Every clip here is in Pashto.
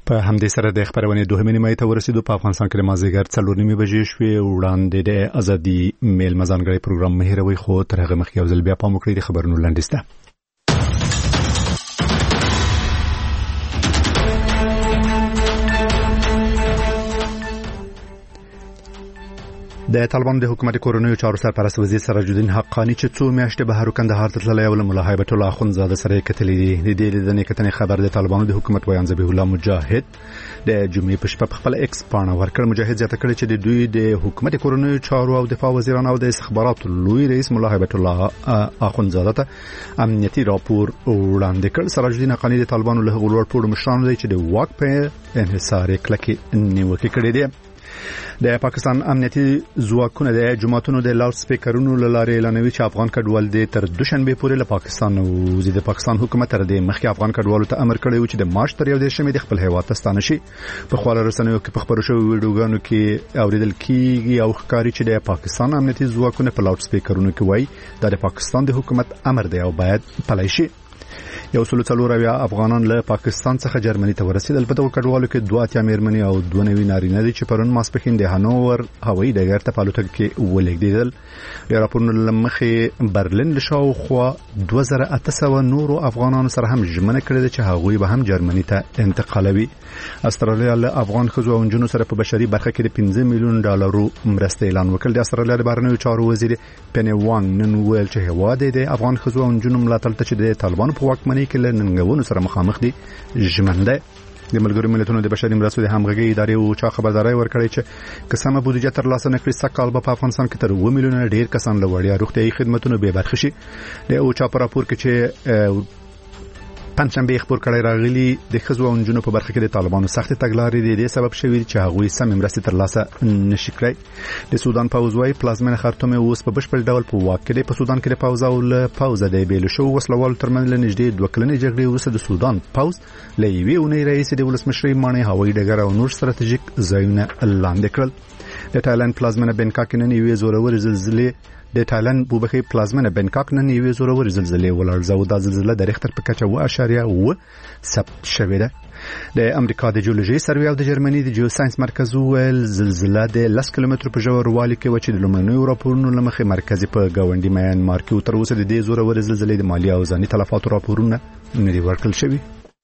په همدې سره د خبرونه دوهمه نیمه ته ورسېدو. په افغانستان کې مازیګر 4:30 بجې شوې. وړاندې د ازادي میل مزانګړی پروګرام مهیروي خو تر هغه مخکې یو ځل بیا پام وکړئ د خبرونو لنډیسته. د طالبان د حکومت کورونیو چارو سرپرست وزیر سراج الدین حقانی چې څو میاشتې بهر کندهار ته تللی او ملا هیبت الله اخوندزاده سره کتلې دي. د دې لیدنې کتنې خبر د طالبانو د حکومت ویان ذبیح الله مجاهد د جمعې په شپه خپل ایکس پاڼه ورکړ. مجاهد زیاته کړې چې د دوی د حکومت کورونیو چارو او دفاع وزیران او د استخباراتو لوی رئیس ملا هیبت الله اخوندزاده ته امنیتي راپور وړاندې کړ. سراج الدین حقانی د طالبانو له غوړ پوړ مشرانو دی چې د واک په انحصار کلکې نیوکه کړې ده. د پاکستان امنیتي ځواکونه د جماعتونو د لاوډ سپیکرونو لاره اعلانوي چې افغان کډوال د تر دوشنبه پورې له پاکستان او د پاکستان حکومت تر دې مخکې افغان کډوالو ته امر کړی و چې د مارچ تر 11 د خپل هیواد ته ستانه شي. په خواله رسنیو کې په خبرو شوی ویډیوګانو کې اوریدل کیږي او ښکاري چې د پاکستان امنیتي ځواکونه په لاوډ سپیکرونو کې وایي دا د پاکستان د حکومت امر دی او باید پلی شي. یو سلو څلورویا افغانان له پاکستان څخه جرمني ته ورسېدل. په دغه کډوالو کې 2 مېرمنې او 2 نوي نارینه دي چې پرون ماسپښین د هانوور هوایي ډګر ته په الوتکه کې ولېږدېدل. د راپورونو له مخې برلین له شاوخوا 2800 نورو افغانانو سره هم ژمنه کړې ده چې هغوی به هم جرمني ته انتقالوي. استرالیا له افغان ښځو او نجونو سره په بشري برخه کې د 15 میلیون ډالرو مرسته اعلان وکړ. د استرالیا د بهرنیو چارو وزیر پنی وانګ نن ویل چې هواد د افغان ښځو او نجونو ملاتړ ته چې د طالبانو په واکمنۍ کې له ننګونو سره مخامخ دي ژمنده. د ملګرو ملتونو د بشري مرستو د همغږي ادارې او چا خبرداري ورکړې چې قسمه بودیجه تر لاسه نکړي سکهال په افغانستان کې تر 2 میلیونه ډیر کسان له وړیا روغتيایي خدماتو به برخه شي. د او چا پر راپور کې چې پنځمبه خبر کړی راغلی د خزو او نجونو په برخه کې د طالبانو سخت تګلارې دي د سبب شوی چې هغوی سم مرستې تر لاسه نشي کړی. د سودان پوځ وايي پلازمینه خرطوم اوس په بشپړ ډول په واک کې دی. په سودان کې د پوځ او له پوځ د بیل شو وسلوال ترمن له نږدې 2 کلنې جګړې وروسته د سودان پوځ له یوې اونۍ رئیس د ولسمشر مانې هوایي ډګر او نور ستراتیژیک ځایونه لاندې کړل. د تایلند پلازمینه بنکاک نن یوې زورور زلزلې د تایلند بوبخي پلازمینه بنکاک نن یوې زورور زلزلې ولړزاو. د زلزلې د ریختر په کچه 1.1 ثبت شوې ده. د امریکا د جیولوژي سروې او د جرمني د جیوساینس مرکز ویل زلزلې د 10 کیلومتر په ژوروالي کې و چې د لومړنیو راپورونو لمخې مرکزي په گاونډي میانمار کې تر اوسه د دې زورور زلزلې د مالی او ځاني تلفاتو راپورونه نه دي ورکړل شوي.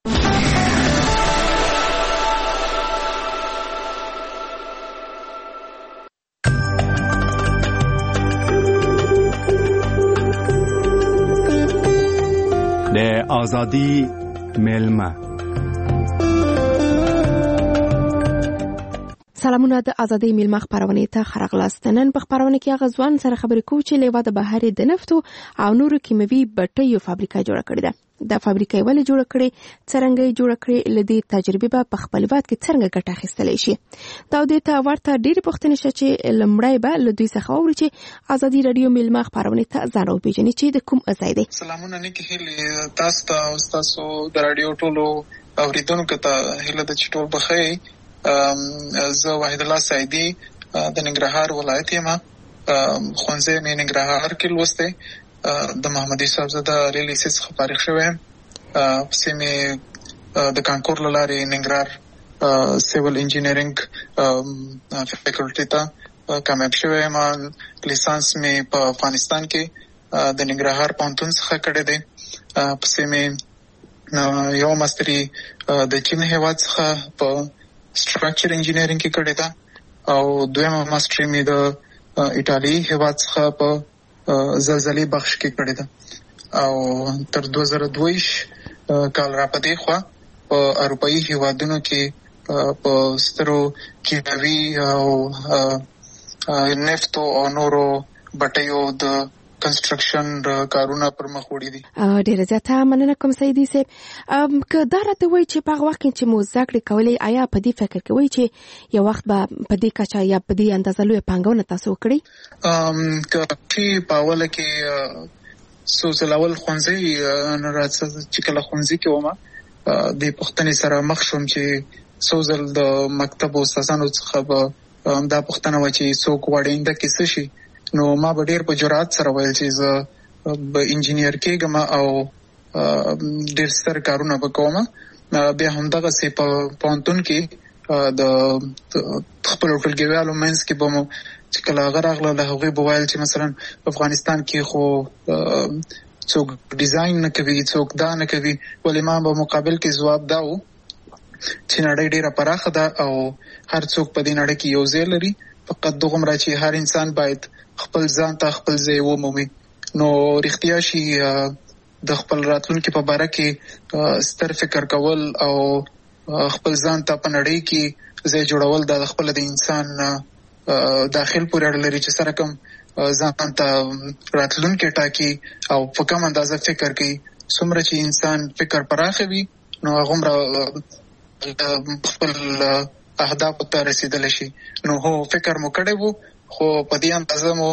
د ازادي میلمه سلامونه. د ازادي میلمه خبرونه ته خرغلاست. نن په خبرونه کې غزوان سره خبرې کوو چې لیوا د بهر د نفتو او نورو کیمیاوي بټیو فابریکه جوړه کړې ده. د فابریکې ولې جوړه کړې، څنګه یې جوړه کړې، لدې تجربه په خپل وخت کې څنګه ګټه اخیستلی شي. دا د ته ورته ډېر پوښتنې شې چې لمړی به له دوی څخه اوري چې ازادي رادیو میلمه خبرونه ته ځان او پیژنې چې د کوم ځای دی. سلامونه نیکی هیله تاسو ته او تاسو د رادیو ټولو اوریدونکو ته هیله د چټول بخیر. زه وحید الله سعیدی د ننګرهار ولایت یم. خونځه مې ننګرهار کې لوسته. د محمد یوسف زاده علی لیسې څخه فارغ شوم. پسې مې د کانکور لاره ننګرهار سیول انجینرینګ فیکلټی ته کامیاب شوم. لیسانس مې په افغانستان کې د ننګرهار پوهنتون څخه کړی دی. پسې مې یو ماستری د چین هیواد څخه په سټراکچر انجینرینګ کې کړی دا او دویمه ماستری مې د ایتالي هیواد څخه په زلزلې بخش کې کړی دا او تر 2022 کال را پدې خو په اروپאי هیوادونو کې په سترو کیمیاوي او نفت او نورو بټیو د کنسترکشن کارونه پر مخ وړي دي. ډېر زیاته مننه کوم سیدی صاحب. که دا راته وایي چې په هغه وخت کې چې مو زده کړې کولې آیا په دې فکر کوئ چې یو وخت به په دې کچه یا په دې اندازه لویه پانګونه تاسو وکړئ؟ که په اوله کې څو ځله اول ښوونځی چې کله ښوونځي کې وم د پوښتنې سره مخ شوم چې څو ځل د مکتب استادانو څخه به دا پوښتنه وه چې څوک غواړي آینده کې څه شي. نو ما به ډېر په جرأت سره ویل چې زه به انجینیر کېږم او ډېر ستر کارونه به کوم. بیا هم دغه سي په پونتون کې د خپل ټولګیوالو منځ کې به مو چې کله غراغله له هغه بوایل چې مثلا افغانستان کې خو څوک ډیزاین نه کوي څوک دا نه کوي ولې ما په مقابل کې جواب داو چې نړۍ ډیره پراخه ده او هر څوک په دې نړۍ کې یو ځای لري فقط دغه مرا چې هر انسان باید خپل ځان ته خپل ځای ومومي نو رښتیا شي د خپل راتلونکي په باره کې ستر فکر کول او خپل ځان ته په نړۍ کې ځای جوړول د خپل د انسان داخل پورې اړه لري چې سره کوم ځان ته راتلونکي ټاکي او په کوم اندازه فکر کوي څومره چې انسان فکر پراخ وي نو هغه خپل اهداف ته رسیدل شي نو هو فکر مو کړی وو خو په دې اندازه مو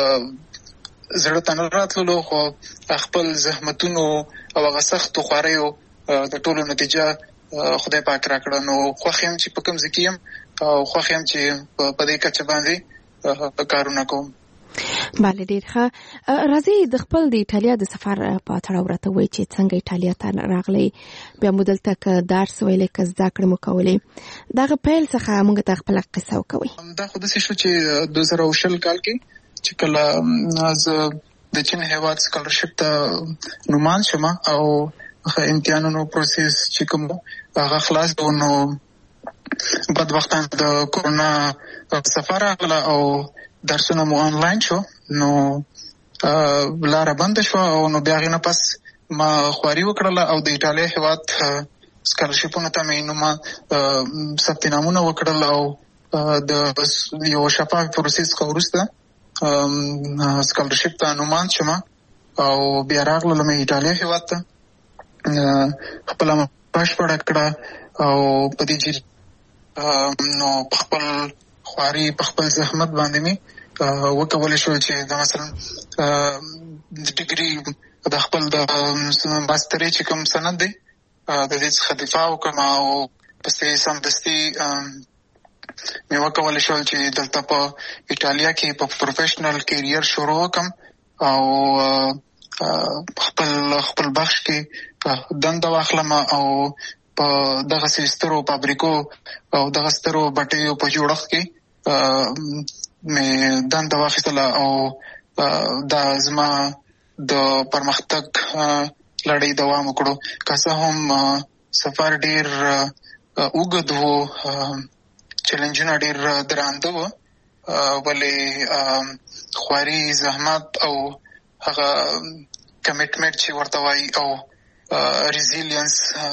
زړه ته نه راتللو خو خپل زحمتونو او هغه سختو خواریو د ټولو نتیجه خدای پاک راکړه نو خوښ یم چې په کوم ځای کې یم او خوښ یم چې په دې کچه باندې کارونه کوم. بله ډیر ښه. راځي د خپل د ایټالیا د سفر په تړاو راته وایي چې څنګه ایټالیا ته راغلی بیا مو دلته که درس ویلی که زده کړې مو کولې دغه پیل څخه موږ ته خپله قصه وکوئ. دا خو داسې شو چې 2020 کال کې چې کله زه د چین هیواد سکالرشپ ته نومان شم او امتحانونو پروسس چې کوم هغه خلاص نو بدبختانه د کورونا سفر راغله او درسونه مو آنلاین شو نو لاره بنده شو او نو بیا غینه پس ما خواري وکړله او د ایټالیا هیواد سکالرشپونو ته مې نوما ثبت نامونه وکړل او د یو شفاف پروسس وروسته سکالرشپ ته نومان شم او بیا راغلم ایټالیا هیواد ته خپل بشپړه کړه او په دې چې نو خپل خواري په خپل زحمت باندې می وکولای شو چې دا مثلا ډیګري د خپل د ماستري چې کوم سند دی د دې څخه دفاع وکم او پسې سمدستي مې وکولای شو چې دلته په ایټالیا کې په پروفیشنل کیریر شروع وکم او خپل بخش کې دنده واخلم او په دغه سترو فابریکو او دغه سترو بټیو په جوړښت کې مې دنده واخیستله او دا زما د پرمختګ لړۍ دوام وکړو که څه هم سفر ډیر اوږد و چیلنجونه ډیر درانده و ولې خواري زحمت او هغه کمیټمنټ چې ورته وایي او ریزیلینس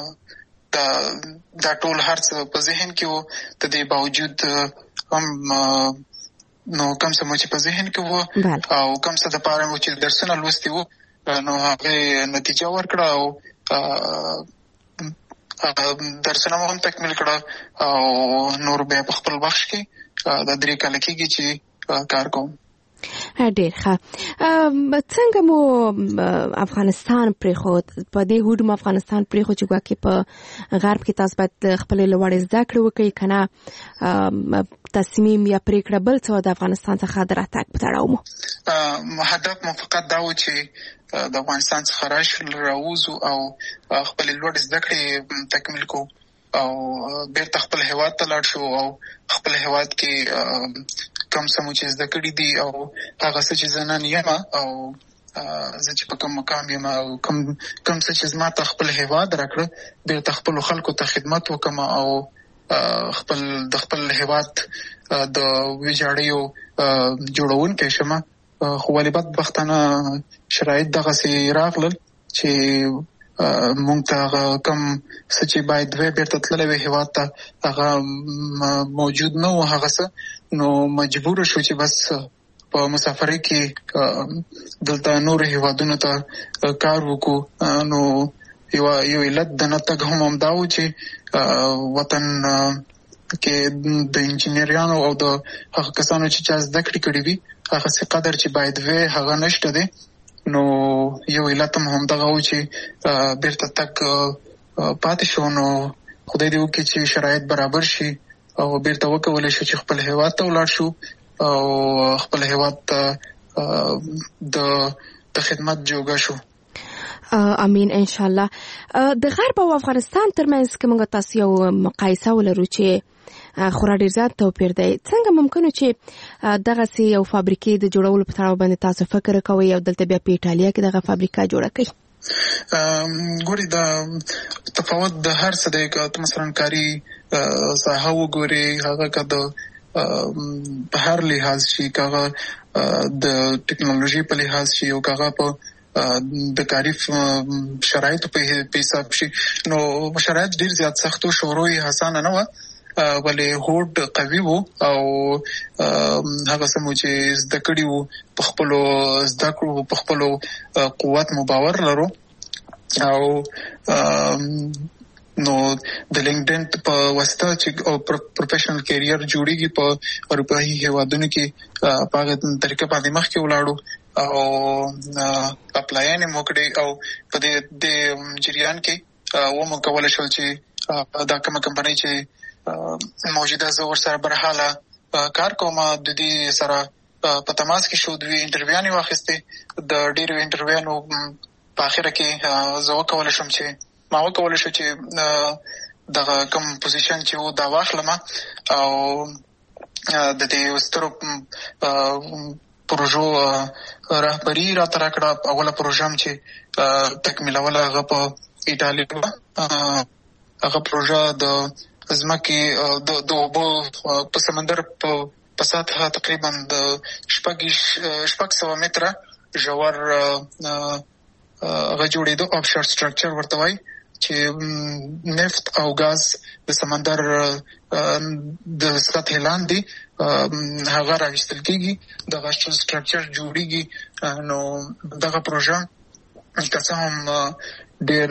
دا ټول هر څه په ذهن کې وو د دې باوجود هم نو کم څه مو چې په ذهن کې وو او کم څه د پاره مو چې درسونه لوستي وو نو هغه نتیجه ورکړه او درسونه هم تکمیل کړه او نور به په خپل وخت کې د 3 کال کېږي چې کار کوم. ډیر ښه. څنګه مو افغانستان پرېښود په دې هوډ مو افغانستان پرېښود چې ګواکې په غرب کې تاسو باید خپلې لوړې زده کړې وکړئ که نه تصمیم یا پرېکړه بل څه د افغانستان څخه د راتګ په تړاو مو هدف مو فقط دا و چې د افغانستان څخه راووځو او خپلې لوړې زده کړې تکمیل کړو او بیرته خپل هیواد ته لاړ شو او خپل هیواد کې کم څه مو چې زده کړي دي او هغه څه چې زه نن یم او زه چې په کوم مقام یم او کم څه چې زما ته خپل هیواد راکړه بیرته خپلو خلکو ته خدمت وکړم او د خپل هیواد د ویجاړیو جوړونکی شم خو ولې بدبختانه شرایط دغسې راغلل چې مونږ ته کم څه چې باید بیرته تللی وي هیواد ته هغه موجود نه و هغه څه نو مجبور شو چې بس په مسافرۍ کې دلته نور هیوادونو ته کار وکړو نو یو علت د نه تګ هم همدا و چې وطن کې د انجینریانو او د هغه کسانو چې چا زده کړې کړې وي هغه څه قدر چې باید وي هغه نشته دی نو یو علت هم همدغه و چې بیرته تګ پاتې شو نو خدای دې وکړي چې شرایط برابر شي او بیرته وکولی شو چې خپل هیواد ته ولاړ شو او خپل هیواد ته د خدمت جوګه شو. امين ان شاء الله. د غرب او افغانستان ترمنځ کومه تاسو یو مقایسه ولرو چې خورا ډیر زیات توپیر دی، څنګه ممکنه چې دغه سي یو فابریکې د جوړولو په تړاو باندې تاسو فکر کوئ او دلته بیا په ایټالیا کې دغه فابریکه جوړه کړئ؟ ګوري دا تفاوت د هر څه دی، که مثلا کاری ساحه وګوري هغه کده په هر لحاظ شي، کغه د ټکنالوژي په لحاظ شي او کغه په د کاری شرایط په حساب شي، نو شرایط ډیر زیات سخت او شروع آسان نه و، ولې هوډ قوي وو او هغه سمو چې زده کړي وو په خپل زده کړو په خپل قوت مباور لرو. او نو د لینکډین په واسطه چې او پروفیشنل کیریئر جوړیږي په اروپایي هیوادونو کې په هغه طریقه باندې مخکې ولاړو او اپلاینې موکړي او په دې جریان کې و مو کولای شو چې دا کومه کمپنۍ چې موجوده زه ورسره برحاله کار کوم د دې سره په تماس کې شو، دوی انټرویو واخیسته، د ډیرو انټرویو په اخر کې زه وکولای شم چې دغه کوم پوزیشن چې و دا واخلم او د دې سترو پروژو رهبری را تر کړه. اوله پروژه چې تکمیلول هغه په ایټالیا، هغه پروژه د ځمکې د اوبو په سمندر په سطح تقریبا د 600 متره ژور هغه جوړېدو، آفشور سټرکچر ورته وایي، چې نفت او غاز د سمندر د سطح لاندې هغه راوستل کېږي، دغه سټرکچر جوړیږي. نو دغه پروژه که څه هم ډېر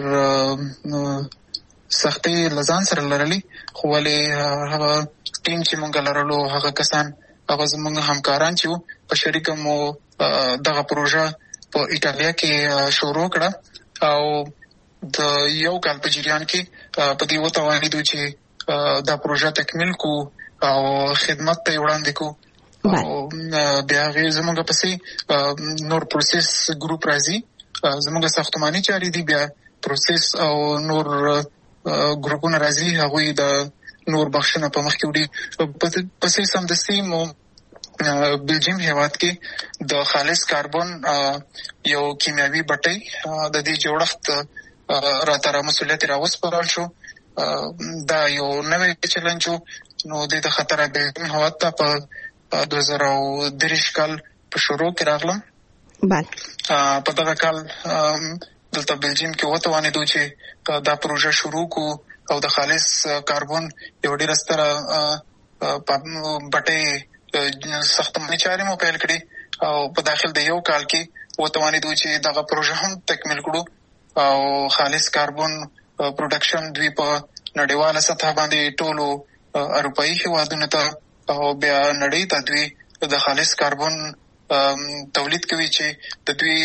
سختي لزان سره لرلي، خو ولې هغه ټیم چې مونږ لرلو، هغه کسان، هغه زموږ همکاران چې وو په شریکه مو دغه پروژه په ایټالیا کې شروع کړه او د یو کال په جریان کې په دې وتوانیدو چې دا پروژه تکمیل کو او خدمت ته وړاندې کو. او بیا زموږ پسې نور پروسس ګروپ راځي، زموږ ساختماني چارې دي، بیا پروسس او نور ګروپونه راځي، هغه د نور بخښنه په مخ کې وړي. پسې سمدستي مو بلجیم هیواد کې د خالص کاربن یو کیمیاوي بټۍ د دې جوړښت راتره مسولیت راوسپارل شو. دا یو نوې چیلنج نو د خطر بلجیم هیواد ته په 2023 کال په شروع کې راغلم. بله په دغه کال دلته بلجیم کې وتوانیدو چې دا پروژه شروع کو او د خالص کاربن یو ډېر ستره بټۍ ساختماني چارې مو پیل کړې او په داخل د یو کال کې وتوانیدو چې دغه پروژه هم تکمیل کړو او خالص کاربن پروډکشن دوی په نړیواله سطح باندې ټولو اروپایي هیوادونو ته او بیا نړۍ ته دوی د خالص کاربن تولید کوي چې د دوی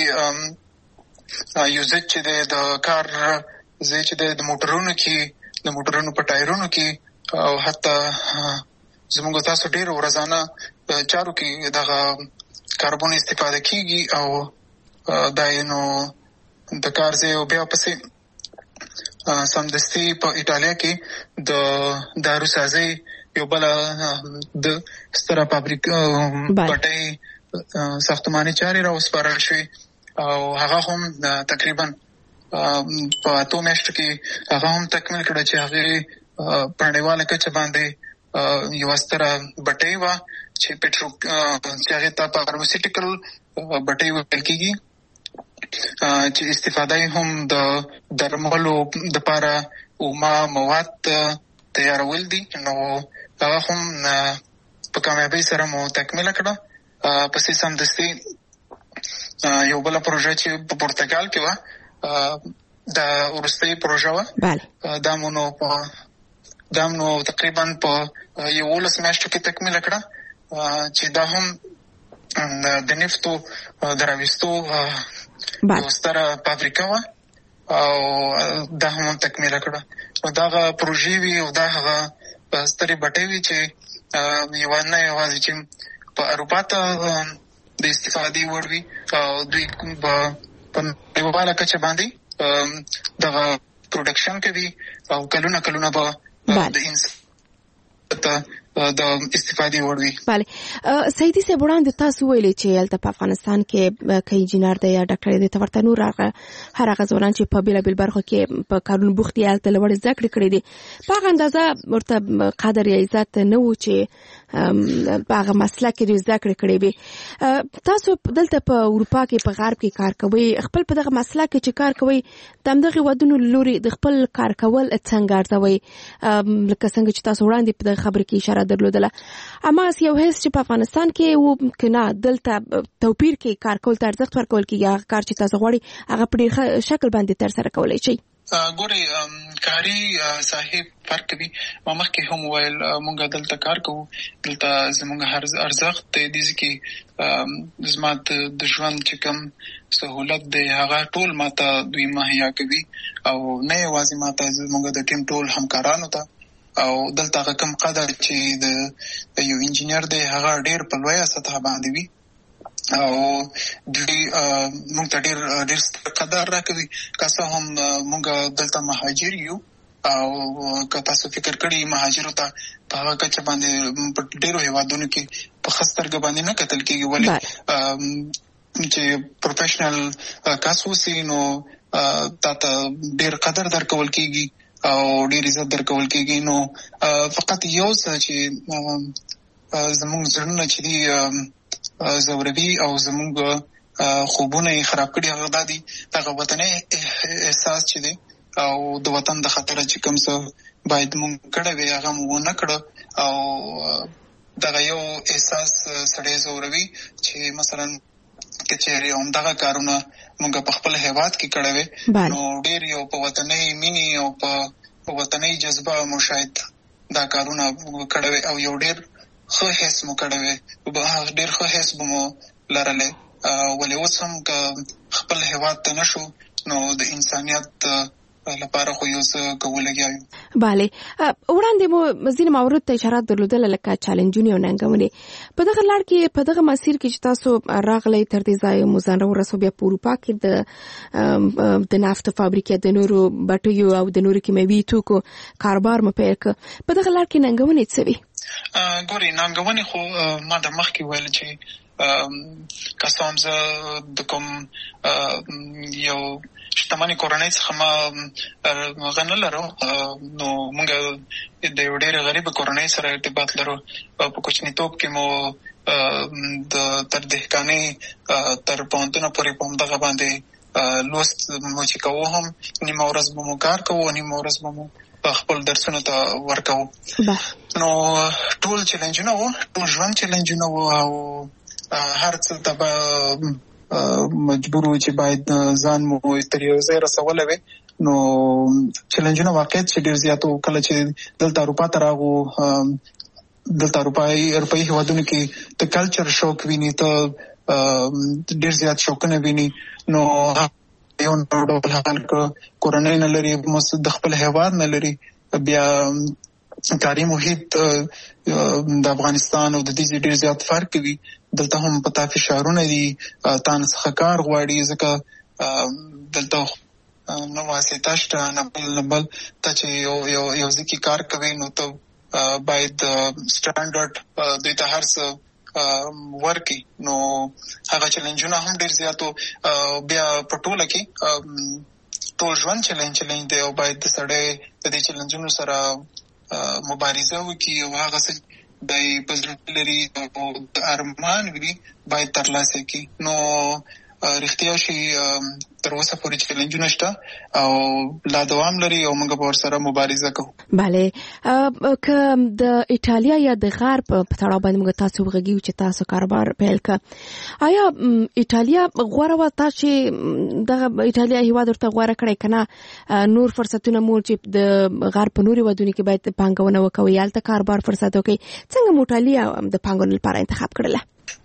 یوزج چې د کار زه چې د موټرونو کې د موټرونو په ټایرونو کې او حتی زموږ تاسو ډېر ورځانه چارو کې دغه کاربن استفاده کیږي او دا نو د کار ځای او بیا پسې سمدستي په ایټالیا کې د داروسازۍ یو بل د ستره فابریکه بټۍ ساختماني چارې راوسپارل شوې او هغه هم تقریبا په 2 میاشتو کې هغه هم تکمیل کړه چې هغه په نړیواله کچه باندې یو ستره بټۍ و چې چې هغه ته فارماسیوټیکل بټۍ ویل کېږي چې استفاده هم د درملو د لپاره او مواد تیارول دي. نو هغه هم په کامیابی سره مو تکمیل کړه. پسې سمدستي یو بل پروژه چې په پرتګال کې و دا ورستۍ پروژه و، دا مو تقریبا په 11 میاشتو کې تکمیل کړه چې دا هم د نفتو دراوستو یو ستره فابریکه و او دا هم تکمیل کړه. نو دا پروژې وی او دا هغه ستري بټۍ وی چې یو نه یوازې چې په اروپا ته د استفادې وړ وي او دوی په نړیواله کچه باندې دغه پروډکشن کوي او کلونه به د انسان د استفادې وړوي. بله سیدي صاحب وړاندې تاسو ویلي چې هلته په افغانستان کې که انجینر دی یا ډاکټر دی ته ورته نور هر هغه ځوانان چې په بېلابېل برخو کې په کارونو بوخت دي هلته لوړې زده کړې کړې دي په هغه اندازه ورته قدر یا عزت نه و چې په هغه مسلک کې زده کړې کړې وي. تاسو دلته په اروپا کې په غرب کې کار کوئ خپل په دغه مسلک کې چې کار کوئ د همدغې ودونو له لورې د خپل کار کول څنګه ارزوئ لکه څنګه چې تاسو وړاندې په دغه خبرې کې اشاره درلودله اما یو حس چې په افغانستان کې و که نه دلته توپیر کې کار کول ته ارزښت ورکول کېږي هغه کار چې تاسو غواړئ هغه په ډېر شکل باندې ترسره کولی شئ. ګورې کاري صاحب فرق کوي. ما مخکې هم ویل مونږ دلته کار کوو دلته زمونږ هر ارزښت دی چې زما د ژوند چې کوم سهولت دی هغه ټول ماته دوی مهیا کوي او نه یوازې ماته زمونږ د ټیم ټول همکارانو ته او دلته هغه کم قدر چې د یو انجینر دی هغه ډېر په لویه سطح باندې وي او دوی مونږ ته ډېر قدر راکوي. که څه هم مونږ دلته مهاجر یو او که تاسو فکر کړئ مهاجرو ته په هغه کچه باندې په ډېرو هېوادونو کې په ښه سترګه باندې نه کتل کېږي ولې چې پروفیشنل کس اوسي نو تاته ډېر قدر درکول کېږي او ډېر عزت درکول کېږي. نو فقط یو څه چې زموږ زړونه چې دي زوروي او زموږ خوبونه یې خراب کړي هغه دا دي دغه وطني احساس چې دی او د وطن د خطر چې کوم څه باید مونږ کړی وي هغه مو ونه کړه او دغه یو احساس سړی زوروي چې مثلا که چېرې همدغه کارونه مونږ په خپل هېواد کې کړی وي نو ډېر یو په وطني مینې او په وطني جذبه مو شاید دا کارونه کړی وي او یو ډېر ښه حس مو کړی وي ډېر ښه حس به مو لرلی ولې اوس هم که خپل هېواد ته نه شو نو د انسانیت لپاره خو یو څه کوو لګیا یو. بله وړاندې مو ځینې موارد ته اشارات درلودله لکه چالنجونه او ننګونې په دغه لړ کې په دغه مسیر کې چې تاسو راغلی تر دې ځایه مو ځان راورسو بیا په اروپا کې د نفت فابریکې د نورو بټیو او د نورو کیمیاوي توکو کاروبار مو پیل کړ په دغه لړ کې ننګونې څه وي؟ ګورې ننګونې خو ما د مخکې ویل چې که څه هم زه د کوم یو شتمنې کورنۍ څخه ما هغه نه لرو نو موږ د یو ډېرې غریبه کورنۍ سره ارتباط لرو په کوچنیتوب کې مو تر دهقانۍ تر پوهنتونه پورې په همدغه باندې لوست مو چې کوو هم نیمه ورځ به مو کار کوو نیمه ورځ به مو خپل درسونو ته ورکوو. نو ټول چیلنجونه وو ټول ژوند چیلنجونه وو او هر څه ته به مجبور و چې باید ځان مو تر یو ځای رسولی وي نو چیلنجونه واقعیت چې ډېر زیات وو. کله چې دلته اروپا ته راغو دلته اروپایي هېوادونو کې د کلچر شوق ویني ته ډېر زیات شوقونه ویني نو یو ډول هغه کورنۍ نه لري د خپل هېواد نه لري بیا کاري محیط د افغانستان او د دې ډېر زیات فرق کوي. دلته هم په تا فشارونه دي تا نه څخه کار غواړي ځکه دلته نه واسطه شته نه بل ته چې یو ځای کې کار کوي نو ته باید سټانډرډ دوی ته هر څه ورکړي نو هغه چیلنجونه هم ډېر زیات وو. بیا په ټوله کې ټول ژوند چیلنج دی او باید د سړی د دې چیلنجونو سره مبارزه وکړي او هغه څه د په زړه لري او د ارمان وي باید ترلاسه کړي. نو رښتیا شي تر اوسه پورې چیلنجونه شته او لا دوام لري او موږ به ورسره مبارزه کوو. بله که د ایټالیا یا د غرب په تړاو باندې موږ تاسو وغږیو چې تاسو کاروبار پیل کړه آیا ایټالیا غوره وه تا چې دغه ایټالیا هېواد ورته غوره کړی که نه نور فرصتونه مو چې د غرب په نورو هېوادونو کې باید پانګونه وکوئ هلته کاروبار فرصت وکړئ څنګه مو ایټالیا د پانګونې لپاره انتخاب کړله؟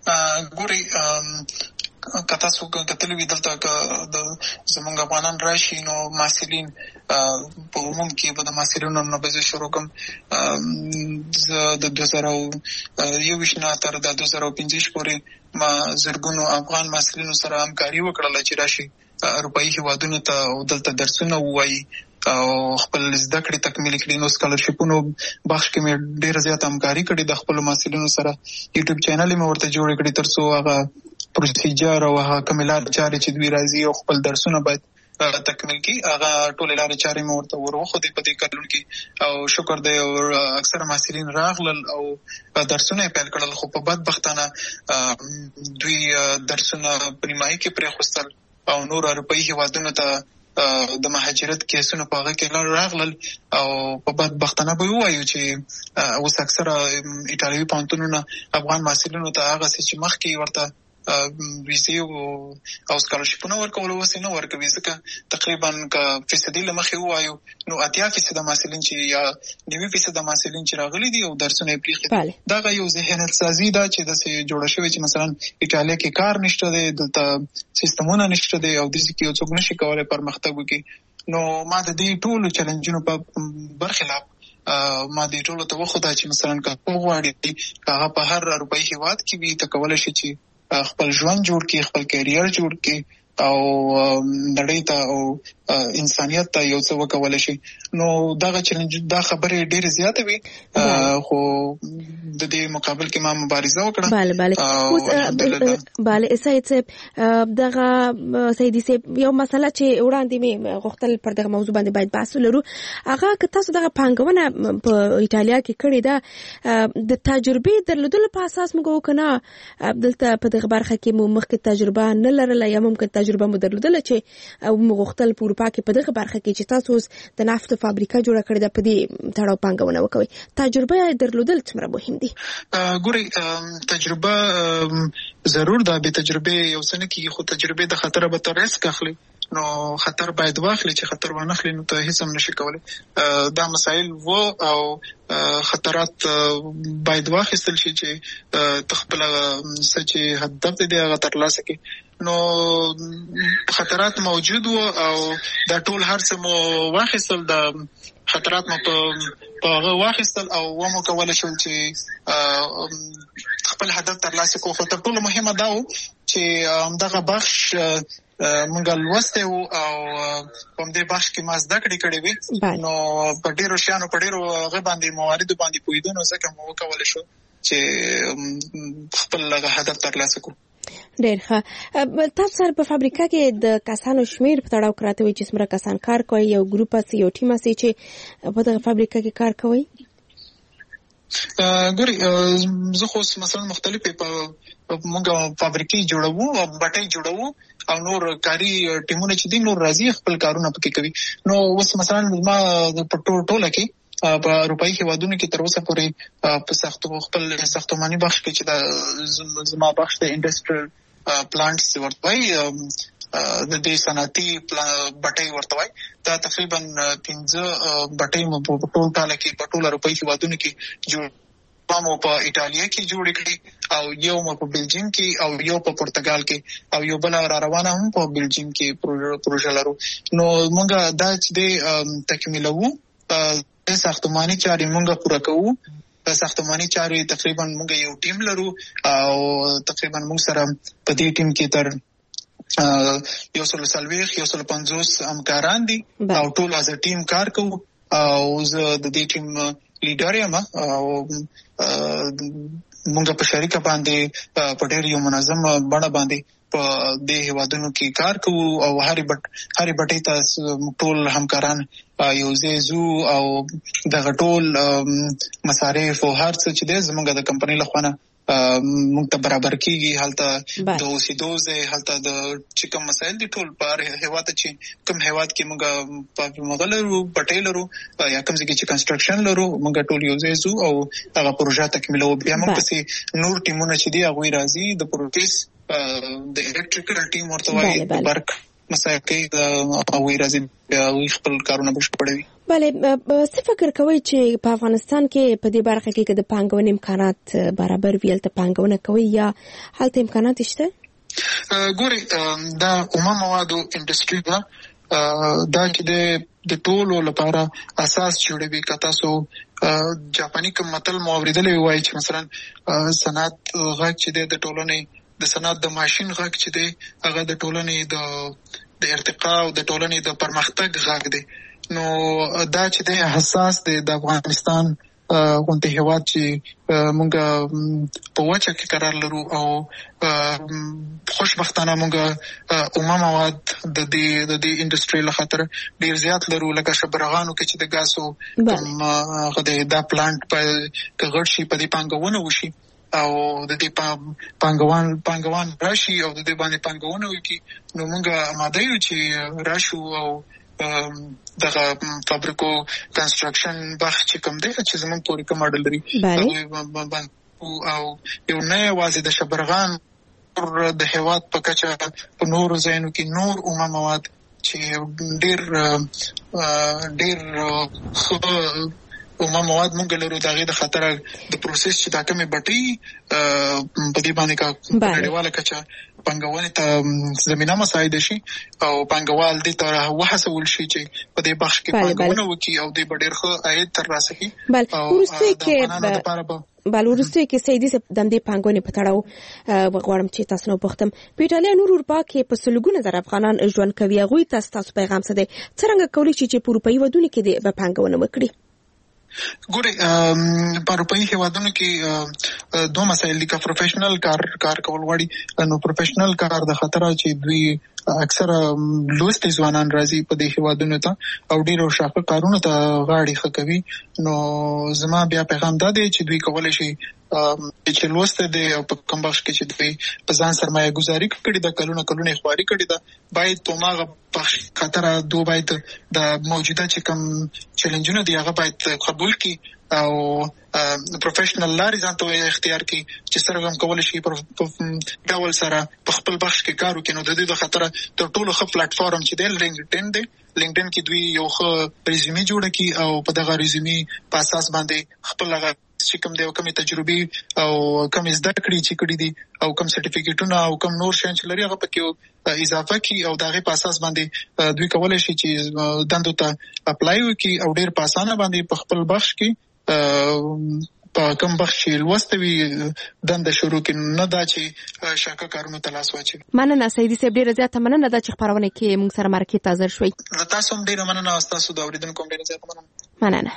ګورئ که تاسو کتلي وي دلته که زموږ افغانان راشي نو محصلین په عموم کې به د محصلینو نه به زه شروع کوم. زه د 2021 نه تر 2015 پورې ما زرګونو افغان محصلینو سره همکاري وکړله چې راشي اروپאי هیوادونو ته دلته درسونه وایي او خپل زده کړې تکمیل کړي. نو سکالرشپونو بخش کې مې ډېر زیات همکاري کړې د خپل محصلینو سره. یوټیوب چینل مې ورته جوړ کړی ترڅو هغه پروسیجر او هغه کملات چارې چې دوی راځي او خپل درسونه باید تکمیل کی. هغه ټول لارې چارې مې ورته ورخو دي په دې کارونو کې او شکر دی او اکثر محصلین راغلل او درسونه پیل کړل، خو په بدبختانه دوی درسونه پریمایي کې پرې خوستل او نور اروپאי هیوادونو ته د مهاجرت کیسونه په هغه کې راغلل او په بدبختانه به وایو چې اوس اکثره ایټالوي پوهنتونونه افغان محصلینو ته هغه چې مخکې ورته ویزې او سکالرشپونه ورکول وسې نه ورکوي، ځکه تقریبا که فیصدي له مخې ووایو نو 80% محصلین چې یا 90% محصلین چې راغلي دي او درسونه یې پرېښي دغه یو ذهنیت سازي ده چې داسې جوړه شوې چې مثلا ایټالیا کې کار نشته دی، دلته سیستمونه نشته دی او داسې کې یو څوک نشي کولی پرمختګ وکړي. نو ما د دې ټولو چیلنجونو په برخلاف ما دې ټولو ته وښوده چې مثلا که غواړي هغه په هر اروپایي هیواد کې وي ته کولی شي چې خپل ژوند جوړ کړي، خپل کیریر جوړ کړي او نړۍ ته او انسانیت ته یو څه وکولای شي. نو دغه چیلنج دا خبرې ډېرې زیاتې وي خو د دې مقابل کې ما مبارزه وکړه. بله سید صاحب دغه سیدي صاحب یو مسله چې وړاندې مې غوښتل پر دغه موضوع باندې باید بحث ولرو، هغه که تاسو دغه پانګونه په ایټالیا کې کړې ده د تجربې درلودلو په اساس موږ وکنه دلته په دغه برخه کې مو مخکې تجربه نه لرله یا ممکن تجربه مو درلودله چې موږ غوښتل په اروپا کې په دغه برخه کې چې تاسو د نفت فابریکه جوړه کړې ده په دې تړاو پانګونه وکوي، تجربه درلودل څومره مهم دي؟ ګورئ تجربه ضرور ده، به تجربه یو څه نه کېږي، خو تجربه د خطر به تر ریسک اخلي. نو خطر باید واخلي، چې خطر ونخلي نو ته هیڅ هم نشي کولی. دا مسایل او خطرات باید واخیستل شي چې تخپل څه چې هدف دی هغه ترلاسه کړي. نو خطرات موجود وو او دا ټول هر څه مو واخیستل، د خطرات مو په هغه واخیستل او ومو کولی شول چې خپل هدف ترلاسه کړو. خو تر ټولو مهمه دا و چې همدغه بخش مونږ لوستی وو او په همدې بخش کې ما زده کړې کړې وې، نو په ډېرو شیانو په ډېرو هغه باندې مواردو باندې پوهېدو، نو ځکه مو وکولی شو چې خپل هغه هدف ترلاسه کړو. ډېر ښه. تاسو سره په فابریکه کې د کسانو شمېر په تړاو کې راته وایي چې څومره کسان کار کوي، یو ګروپ هسي یو ټیم هسي چې په دغه فابریکه کې کار کوي؟ ګورئ زه خو مثلا مختلفې موږ فابریکې جوړوو او بټۍ جوړوو او نور کاري ټیمونه چې دي نور راځي خپل کارونه پکې کوي. نو اوس مثلا ما په ټوله کې په اروپایي هیوادونو کې تر اوسه پورې په خپل ساختماني بخش کې چې دا زما بخش د انډسټریل پلانټس ورته وایي د دې صنعتي بټۍ ورته وایي، دا تقریبا 15 بټۍ مو په ټول کال کې په ټول اروپایي هیوادونو کې جوړ مو په ایټالیا کې جوړ کړي او یو مو په بلجیم کې او یو په پرتګال کې او یو بل را روانه هم په بلجیم کې پروژه لرو. نو موږ دا چې تکمیلوو ساختماني چارې موږ پوره کوو. ساختماني چارې تقریبا موږ یو ټیم لرو او تقریبا موږ سره په دې ټیم کې تر 140-150 همکاران دي او ټول از ټیم کار کوو او زه د دې ټیم لیډر یم او موږ په شریکه باندې په ډېر یو منظم بڼه باندې په دې هیوادونو کې کار کوو او هرې بټۍ ته ټول همکاران یو ځای ځو او دغه ټول مصارف او هر څه چې دی زموږ د کمپنۍ له خوا نه موږ ته برابر کیږي. هلته د اوسېدو ځای، هلته د چې کوم مسایل دي ټول په هر هیواد چې کوم هیواد کې موږ لرو بټۍ لرو یا کوم ځای کې چې کنسټرکشن لرو موږ ټول یو ځای ځو او هغه پروژه تکمیلوو. بیا موږ پسې نور ټیمونه چې دي هغوی راځي، د پروسس د الکتریکل ټیم ورته وایي، د برق مسایل کوي هغوی راځي هغوی خپل کارونه بشپړوي. بله څه فکر کوئ چې په افغانستان کې په دې برخه کې که د پانګونې امکانات برابر وي هلته پانګونه کوي یا هلته امکانات شته؟ ګورئ دا اومه موادو انډسټري ده، دا چې د ټولو لپاره اساس جوړوي. که تاسو جاپاني کوم متل مو اورېدلی وایي چې مثلا صنعت غږ چې دی د ټولنې د صنعت د ماشین غږ چې دی هغه د ټولنې د د ارتقا او د ټولنې د پرمختګ غږ دی. نو دا چې د حساس دی د افغانستان غونډه هیواد چې مونږ په وچه کې قرار لرو او خوشبختانه مونږ عموما مواد د دې انډستری له خاطر ډیر زیات لرو، لکه شبرغانو کې چې د ګاسو غده دا پلانټ په کغړ شي په دې پانګونه وشي او د دې پانګوان راشي او د دې باندې پانګونه وکړي، نو مونږ آماده یو چې راشو او دغه فابریکو کنستراکشن بخ چې کوم دی چې زمون پورې کوم ماډل لري او یو نه یوازې د شبرغان د هیواد په کچه په نور ځایونو کې نور عموما مواد چې ډیر عموما مواد مونږ لرو دغه د خطر د پروسس چې دا کومه بټي په دې باندې کا نړیواله کچه پنګوالي ته زمينه مساعده شي او پنګوال دې ته وحسول شي چې په دې بخش کې پنګونه وکي او دې ډېر ښه عاید ترلاسه کړي. ورسته کې سیدی د دې پنګونې په تړاو غواړم چې تاسو نو پختم په ایټالیا نور اروپا کې په سلګونه در افغانان ژوند کوي. هغه تاسو پیغام څه دی؟ څنګه کولی شي چې په اروپאי ودونه کې د پنګونه وکړي؟ ګوره په اروپאי هیوادونو کې دوه مسایل دي. که پروفیشنل کار کول غواړي نو پروفیشنل کار د خطر چې دوی اکثره لوستي ځوانان راځي په دې هیوادونو ته او ډیرو شاقه کارونه ته غاړي خکوي. نو زما بیا پیغام دا دی چې دوی کولای شي چې لوسته دي او په کوم بخش کې چې دوی په ځان سرمایه گذاري کړي د کلونه خواري کړي دا باید توماغه بخش خطر دوه باید د موجوده چې کوم چیلنجونه دي هغه باید قبول کړي او پروفیشنل لارې ځان ته اختیار کړي چې سره هم کولای شي په ډول سره په خپل بخش کې کار وکړي. نو د دې د خطر تر ټولو ښه پلیټ فارم چې دی لینکډین کې دوی یو ښه ریزومي جوړ کړي او په دغه ریزومي په اساس باندې خپل هغه چې کوم دی او کومه تجربه او کوم زده کړې چې کړې دي او کوم سرټیفیکیټونه او کوم نور شین چې لري هغه پکې اضافه کړي او دغه په اساس باندې دوی کولای شي چې دندو ته اپلای وکړي او ډېر په اسانه باندې په خپل بخش کې په کوم بخش چې لوستوي دنده شروع کړي، نه دا چې شاکه کارونه تلاش واچي. مننه سیدی صاحب، ډیره زیاته مننه دا چې خبرونه کې موږ سره مرکه تازه شوي. تاسو هم ډیره مننه او تاسو دا اوریدونکو ډیره زیاته مننه.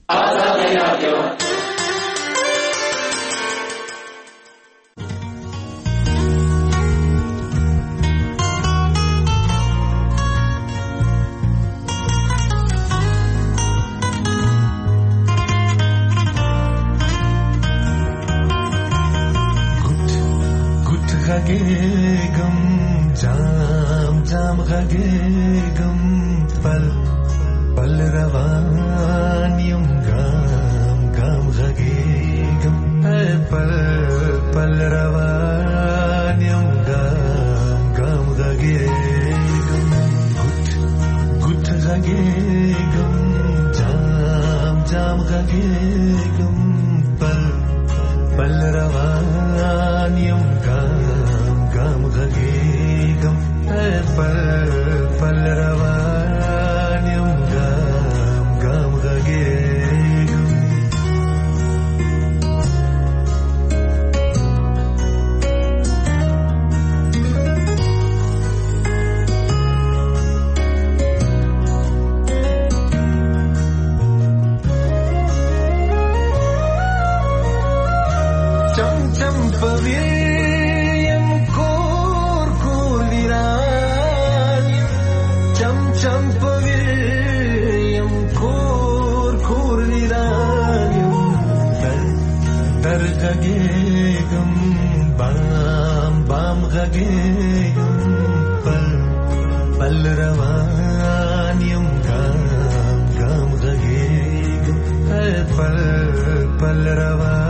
غږېږم جام جام غږېږم پل پل روان یم ګام ګام غږېږم پل پل روان یم ګام ګام غږېږم ګوت ګوت غږېږم جام جام غږېږم پل پل روان یم ګام غږېږم پل پل روان یم ګام ګام غږېږم چم چم پوي غږېږم بام بام غږېږم پل پل روان یم ګام ګام غږېږم پل پل روان